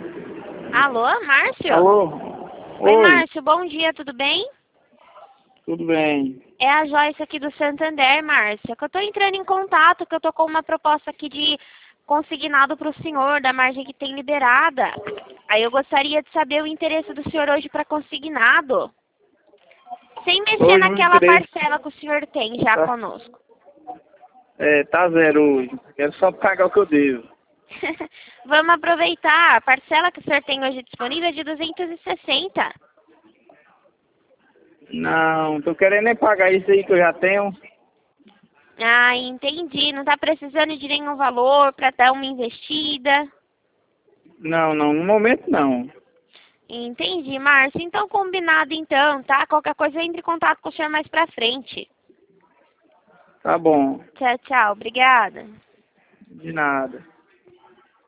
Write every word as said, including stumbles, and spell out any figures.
Alô, Márcio? Alô? Oi, Oi, Márcio, bom dia, tudo bem? tudo bem? É a Joyce aqui do Santander, Márcio, que eu tô entrando em contato, que eu tô com uma proposta aqui de consignado para o senhor, da margem que tem liberada. Aí eu gostaria de saber o interesse do senhor hoje para consignado, sem mexer Hoje o naquela interesse parcela que o senhor tem já tá, conosco. é, tá zero hoje. Quero só pagar o que eu devo. Vamos aproveitar, a parcela que o senhor tem hoje disponível é de duzentos e sessenta. Não, tô querendo nem pagar isso aí que eu já tenho. Ah, entendi. Não está precisando de nenhum valor para dar uma investida. Não, não, no momento não. Entendi, Márcio. Então, combinado então, tá? Qualquer coisa, entre em contato com o senhor mais pra frente. Tá bom, Tchau, tchau. Obrigada. de nada.